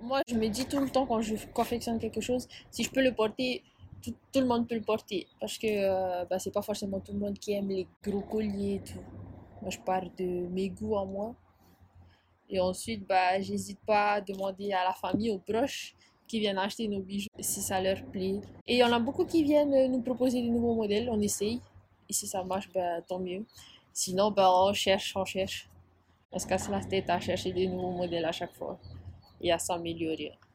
Moi, je me dis tout le temps quand je confectionne quelque chose, si je peux le porter, tout le monde peut le porter. Parce que bah, c'est pas forcément tout le monde qui aime les gros colliers et tout. Moi, je pars de mes goûts en moi. Et ensuite, bah, j'hésite pas à demander à la famille, aux proches qui viennent acheter nos bijoux si ça leur plaît. Et il y en a beaucoup qui viennent nous proposer des nouveaux modèles, on essaye. Et si ça marche, bah, tant mieux. Sinon, bah, on cherche, on cherche. On se casse la tête à chercher des nouveaux modèles à chaque fois et à s'améliorer.